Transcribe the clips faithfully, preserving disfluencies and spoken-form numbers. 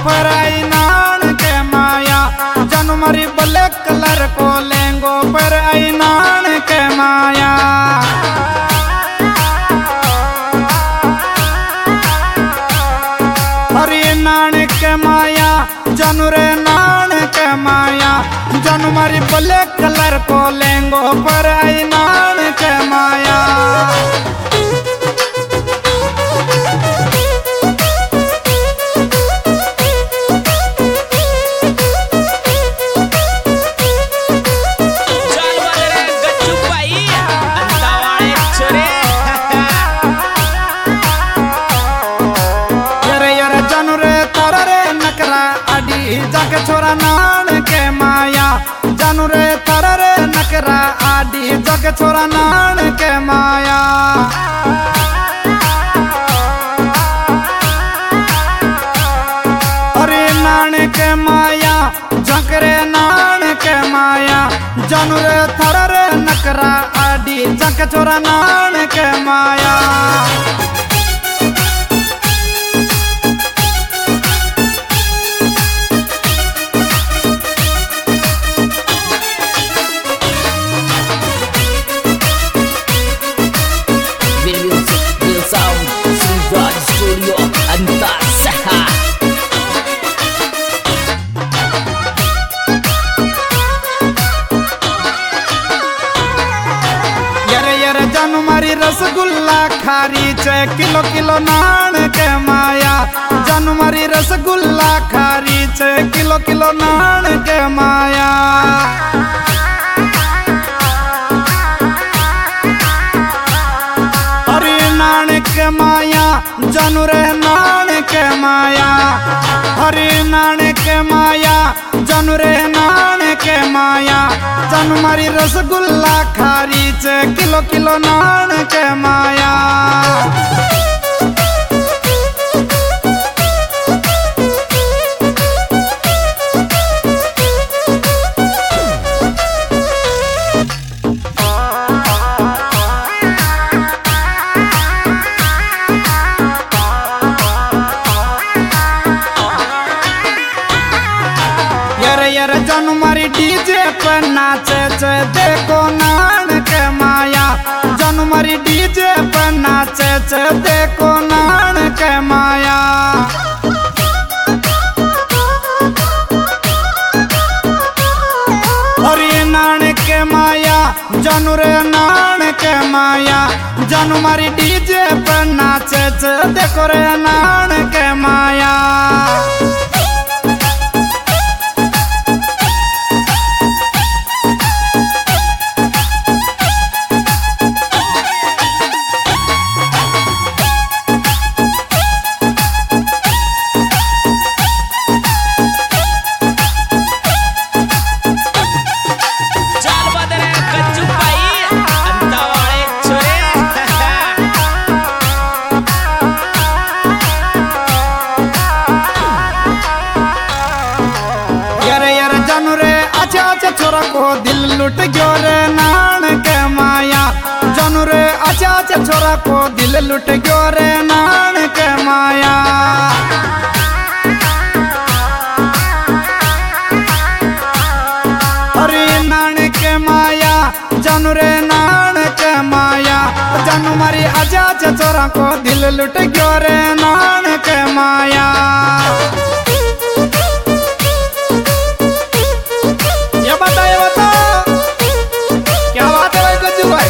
पर आई नान के माया। जानू मारी ब्लैक कलर को लेंगो पर आई नान के माया। हरी नान के माया जानू रे नान के माया। जानू मारी ब्लैक कलर को लेंगो पर आई नान के माया। जाके छोरा नान के माया। जानू रे तारा रे नकरा आडी जाके छोरा नान के माया। अरे नान के माया जकरे नान के माया। जानू रे तारा रे नकरा आडी जाके छोरा नान के माया। जानू मारी रसगुल्ला खारी चे किलो किलो नान के माया। जानू मारी रसगुल्ला खारी चे किलो किलो नान के माया। हरी नान के माया जानू रे नान के माया। हरी नान के माया जानू रे नान के माया। जानू मारी रसगुल्ला खारी चे किलो किलो नान के माया। जानू मारी डीजे पर नाचे चे देखो नान के माया। जानू मारी डीजे पर नाचे चे देखो नान के माया। हरी नान के माया जानू रे नान के माया। जानू मारी डीजे पर नाचे चे देखो रे नान के माया। छोरा को दिल लुट गयो रे नान के माया। जानू रे अच्छा अच्छा छोरा को दिल लुट गयो रे नान के माया। हरी नान के माया जानू रे नान के माया। जानू मारी अच्छा अच्छा छोरा को दिल लुट गयो रे नान के माया। बताइए बता क्या बात है भाई गज्जू भाई।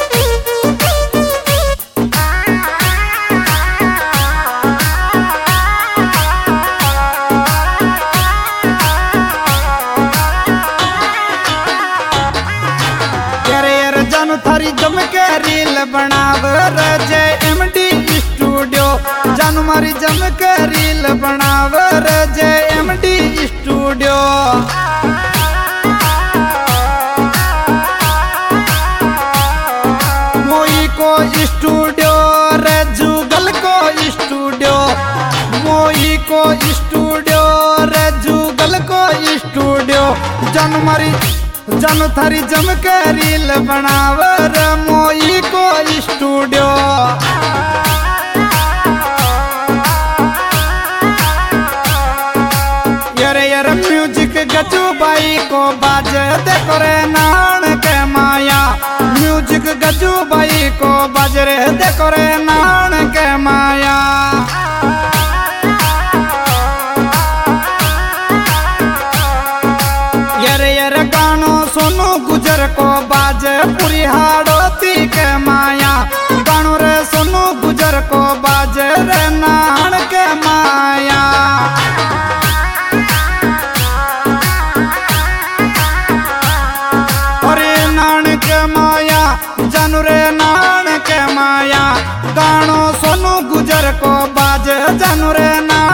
यार यार जानू थारी जम के रील बनाव जे एमडी स्टूडियो। जानू मारी जम के रील बनाव जे एमडी स्टूडियो। स्टूडियो रे जुगल को स्टूडियो। मोई को स्टूडियो रे जुगल को स्टूडियो। जानू मारी जानू थारी जम के रील बनाव रे मोई को स्टूडियो। गजू बाई को बाजे देखो रे नान के माया। म्यूजिक गजू बाई को बाजे रे देखो रे नान के माया। यर यर गानो सोनू गुजर को बाजे पूरी हाड़ोती के माया। गानो रे सोनू गुजर को बाजे रे नान के माया। अरे नान के माया जानू रे नान के माया। गानो सोनू गुजर को बाजे जानू रे नान